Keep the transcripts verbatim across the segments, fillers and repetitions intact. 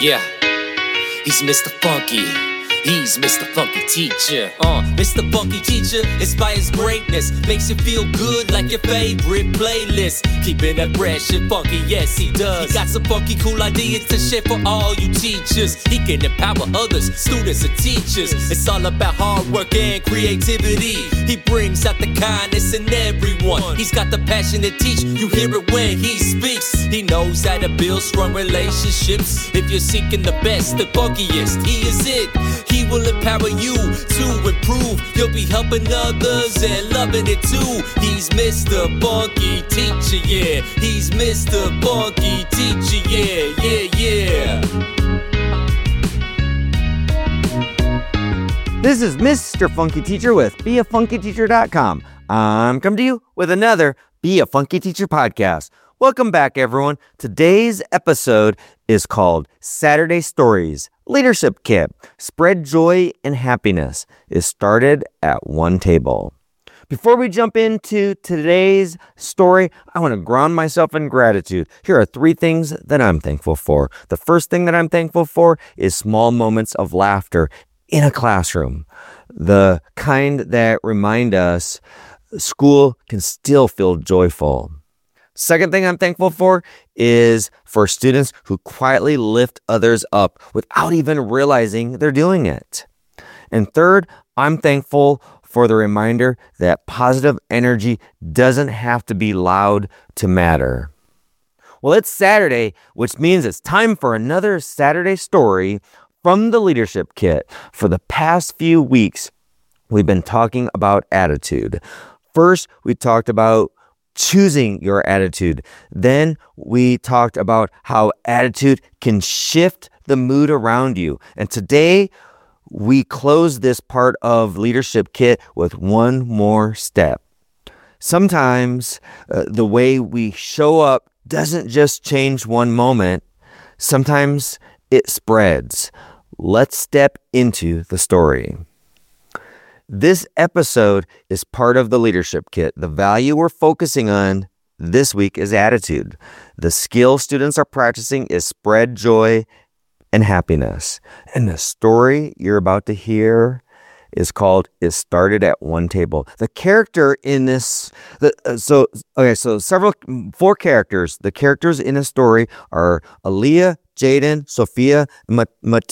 Yeah, he's Mister Funky. He's Mister Funky Teacher. Uh, Mister Funky Teacher inspires greatness, makes you feel good like your favorite playlist. Keeping it fresh and funky, yes he does. He got some funky cool ideas to share for all you teachers. He can empower others, students and teachers. It's all about hard work and creativity. He brings out the kindness in everyone. He's got the passion to teach, you hear it when he speaks. He knows how to build strong relationships. If you're seeking the best, the funkiest, he is it. He will empower you to improve. You'll be helping others and loving it too. He's Mister Funky Teacher, yeah. He's Mister Funky Teacher, yeah, yeah, yeah. This is Mister Funky Teacher with be a funky teacher dot com. I'm coming to you with another Be a Funky Teacher podcast. Welcome back, everyone. Today's episode is called Saturday Stories Leadership Kit. Spread joy and happiness is started at one table. Before we jump into today's story, I want to ground myself in gratitude. Here are three things that I'm thankful for. The first thing that I'm thankful for is small moments of laughter in a classroom. The kind that remind us school can still feel joyful. Second thing I'm thankful for is for students who quietly lift others up without even realizing they're doing it. And third, I'm thankful for the reminder that positive energy doesn't have to be loud to matter. Well, it's Saturday, which means it's time for another Saturday story from the Leadership Kit. For the past few weeks, we've been talking about attitude. First, we talked about choosing your attitude. Then we talked about how attitude can shift the mood around you. And today we close this part of Leadership Kit with one more step. Sometimes uh, the way we show up doesn't just change one moment. Sometimes it spreads. Let's step into the story. This episode is part of the Leadership Kit. The value we're focusing on this week is attitude. The skill students are practicing is spread joy and happiness. And the story you're about to hear is called It Started at One Table. The character in this, the, uh, so, okay, so several, four characters. The characters in the story are Aaliyah, Jaden, Sophia, and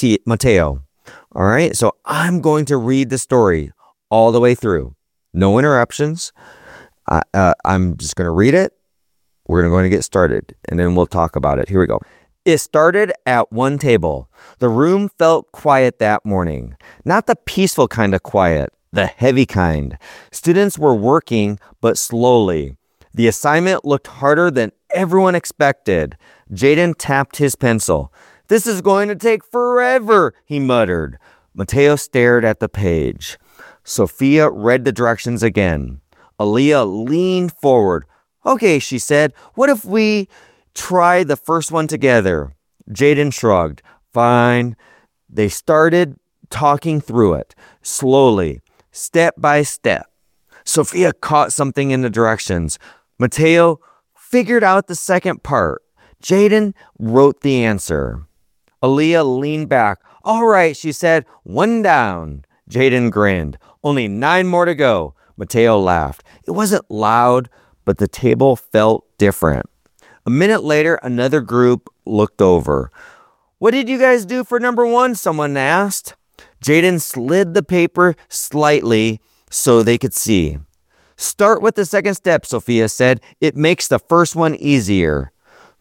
Mateo. All right, so I'm going to read the story all the way through. No interruptions. Uh, uh, I'm just going to read it. We're going to get started, and then we'll talk about it. Here we go. It started at one table. The room felt quiet that morning. Not the peaceful kind of quiet, the heavy kind. Students were working, but slowly. The assignment looked harder than everyone expected. Jaden tapped his pencil. "This is going to take forever," he muttered. Mateo stared at the page. Sophia read the directions again. Aaliyah leaned forward. "Okay," she said. "What if we try the first one together?" Jaden shrugged. "Fine." They started talking through it, slowly, step by step. Sophia caught something in the directions. Mateo figured out the second part. Jaden wrote the answer. Aaliyah leaned back. "All right," she said. "One down." Jaden grinned. "Only nine more to go." Mateo laughed. It wasn't loud, but the table felt different. A minute later, another group looked over. "What did you guys do for number one?" someone asked. Jaden slid the paper slightly so they could see. "Start with the second step," Sophia said. "It makes the first one easier."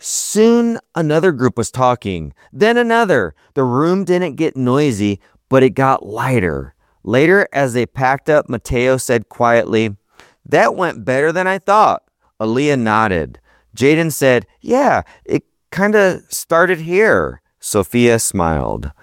Soon another group was talking, then another. The room didn't get noisy, but it got lighter. Later, as they packed up, Mateo said quietly, "That went better than I thought." Aaliyah nodded. Jaden said, "Yeah, it kind of started here." Sophia smiled.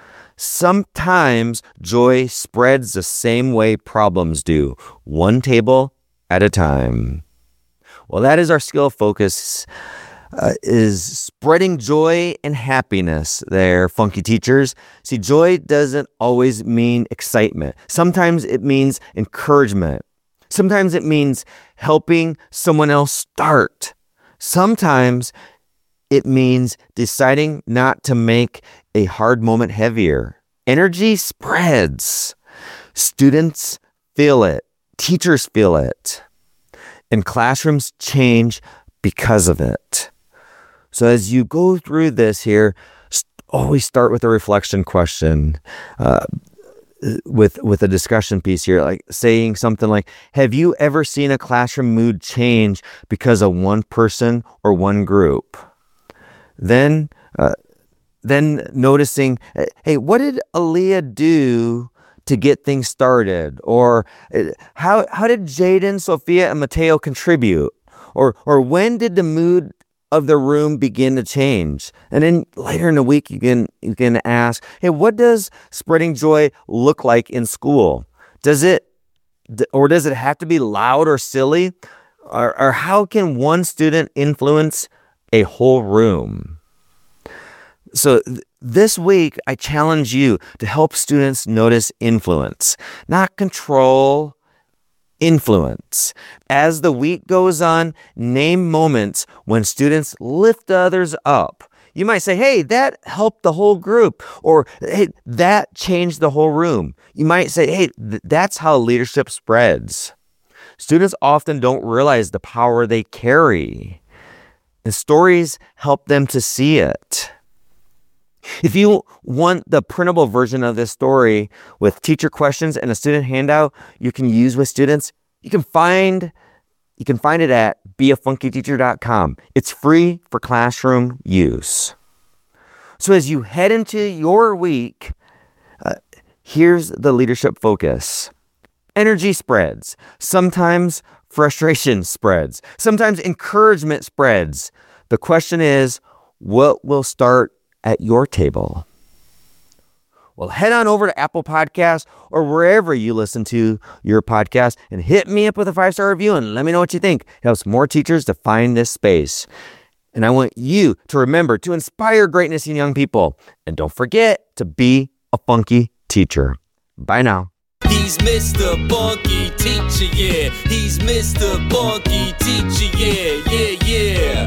Sometimes joy spreads the same way problems do, one table at a time. Well, that is our skill focus. Uh, is spreading joy and happiness there, funky teachers. See, joy doesn't always mean excitement. Sometimes it means encouragement. Sometimes it means helping someone else start. Sometimes It means deciding not to make a hard moment heavier. Energy spreads. Students feel it. Teachers feel it. And classrooms change because of it. So as you go through this here, always start with a reflection question, uh, with with a discussion piece here, like saying something like, have you ever seen a classroom mood change because of one person or one group? Then, uh, then noticing, hey, what did Aaliyah do to get things started? Or how how did Jaden, Sophia, and Mateo contribute? Or or when did the mood of the room begin to change? And then later in the week, you can you can ask, hey, what does spreading joy look like in school? Does it, or does it have to be loud or silly? Or, or how can one student influence a whole room? So th- this week, I challenge you to help students notice influence, not control. Influence. As the week goes on, name moments when students lift others up. You might say, hey, that helped the whole group, or hey, that changed the whole room. You might say, hey, th- that's how leadership spreads. Students often don't realize the power they carry. The stories help them to see it. If you want the printable version of this story with teacher questions and a student handout you can use with students, you can find you can find it at be a funky teacher dot com. It's free for classroom use. So as you head into your week, uh, here's the leadership focus. Energy spreads. Sometimes frustration spreads. Sometimes encouragement spreads. The question is, what will start at your table? Well, head on over to Apple Podcasts or wherever you listen to your podcast and hit me up with a five-star review and let me know what you think. It helps more teachers to find this space. And I want you to remember to inspire greatness in young people. And don't forget to be a funky teacher. Bye now. He's Mister Funky Teacher, yeah. He's Mister Funky Teacher, yeah, yeah, yeah.